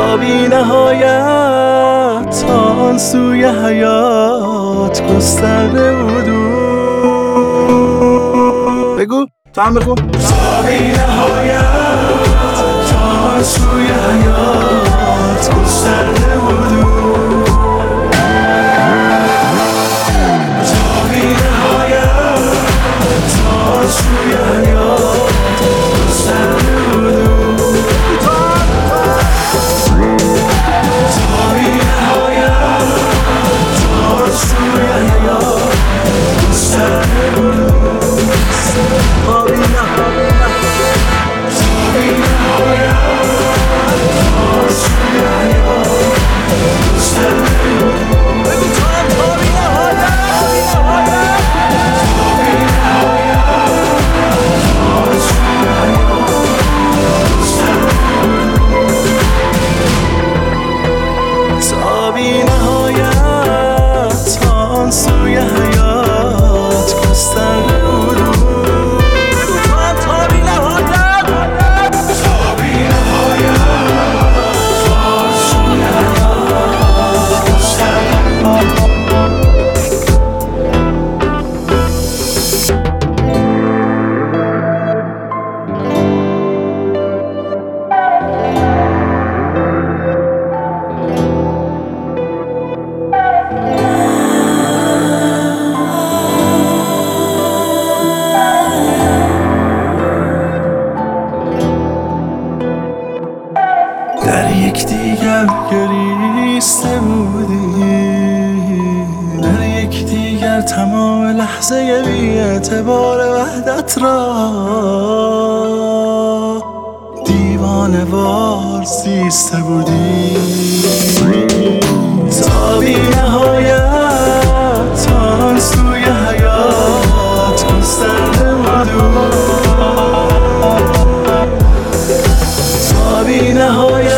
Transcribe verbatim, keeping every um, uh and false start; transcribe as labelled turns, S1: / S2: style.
S1: تا بی نهایت تا آن سوی حیات گسترده بودو. بگو تو هم بگو. تا بی نهایت تا آن سوی حیات گسترده بودو. تا بی نهایت تا آن سوی حیات گسترده بودو. در یکدیگر گریسته بودیم، در یکدیگر تمام لحظه بی اعتبار وحدت را دیوانه وار زیسته بودیم. تا بی نهایت تا آن سوی حیات گسترده بودیم. تا بی نهایت